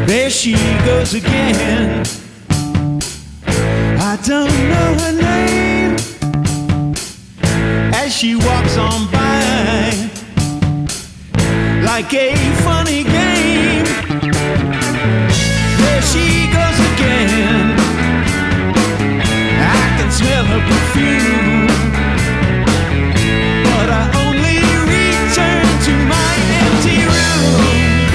There she goes again. I don't know her name. As she walks on by, like a funny game. There she goes again. I can smell her perfume, but I only return to my empty room.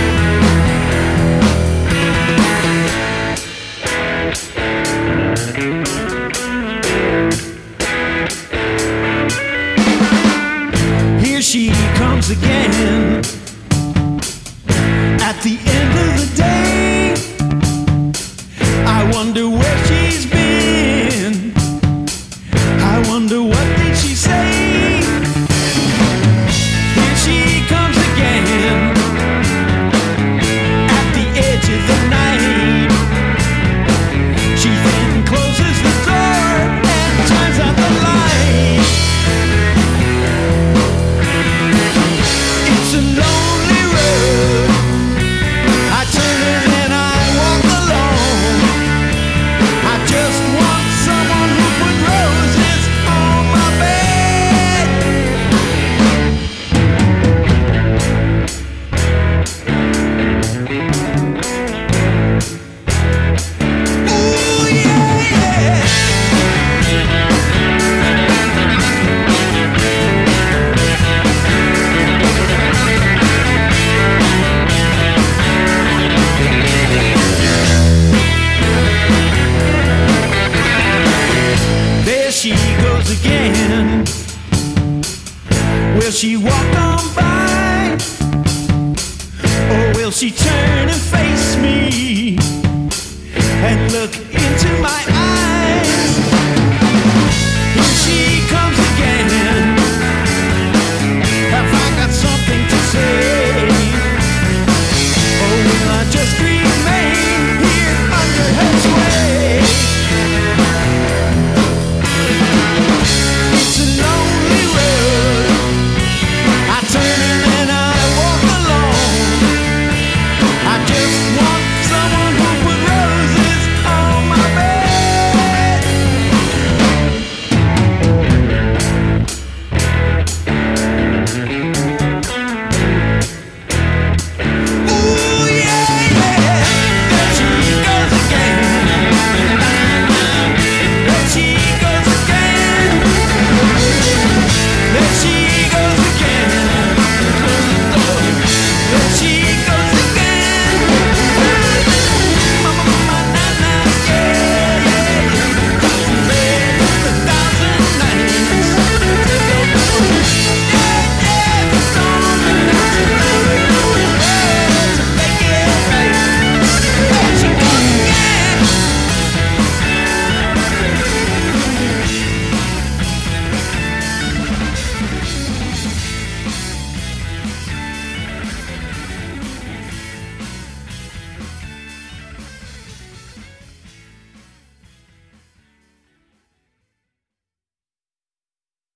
Here she comes again. At the end of the day, I wonder where she's been. I wonder what did she say. Here she comes again. At the edge of the night, she then closes the door and turns out the light. It's a lonely road. I turn and I walk alone. I just want someone who put roses on my bed. Ooh, yeah, yeah. There she goes again. Will she walk on by, or will she turn and face me and look